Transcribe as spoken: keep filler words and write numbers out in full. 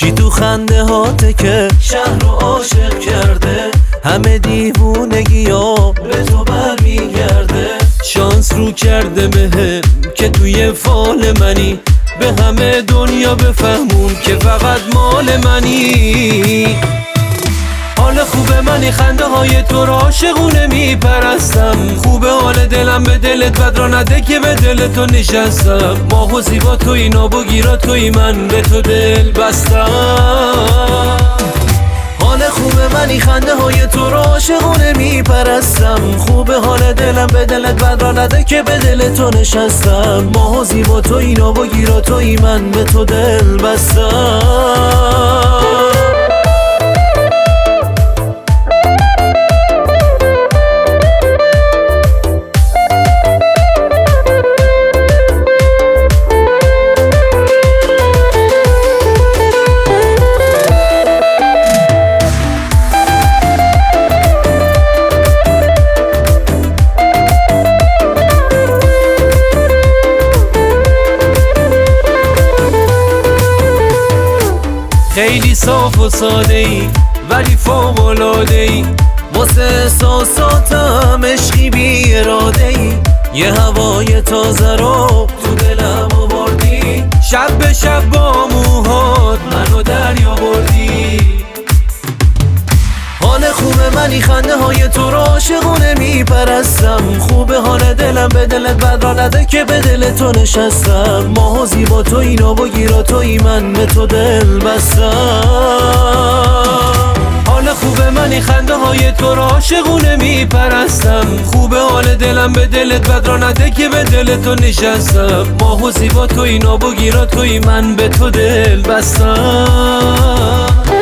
چی تو خنده هاته که شهر رو عاشق کرده؟ همه دیوونگی ها به تو برمیگرده. شانس رو کرده بهم که توی فال منی، به همه دنیا بفهمون که فقط مال منی. حال خوبه منی، خنده های تو را عاشقونه میپرستم. خوبه حال دلم به دلت بد را نده که به دل تو نشستم. ماه و زیبا توی، ناب و گیرا توی، من به تو دل بستم. حال خوبه منی، خنده های تو را عاشقونه میپرستم. خوبه حال دلم به دلت بد را نده که به دل تو نشستم. ماه و زیبا توی، ناب و گیرا توی، من به تو دل بستم. خیلی صاف و ساده ای ولی فوق العاده ای، واسه احساساتم عشقی بی اراده ای. یه هوای تازه رو تو دلم آوردی، شب به شب با موهات منو دریا بردی. حال خوبه منی، خنده های تو را عاشقونه میپرستم. خوبه حال دلم به دلت بد را نده که به دل تو نشستم. ماه و زیبا توی، ناب و گیرا توی، من به تو دل بستم. حال خوبه منی، خنده های تو را عاشقونه میپرستم. خوبه حال دلم به دلت بد را نده که به دل تو نشستم. ماه و زیبا توی، ناب و گیرا توی، من به تو دل بستم.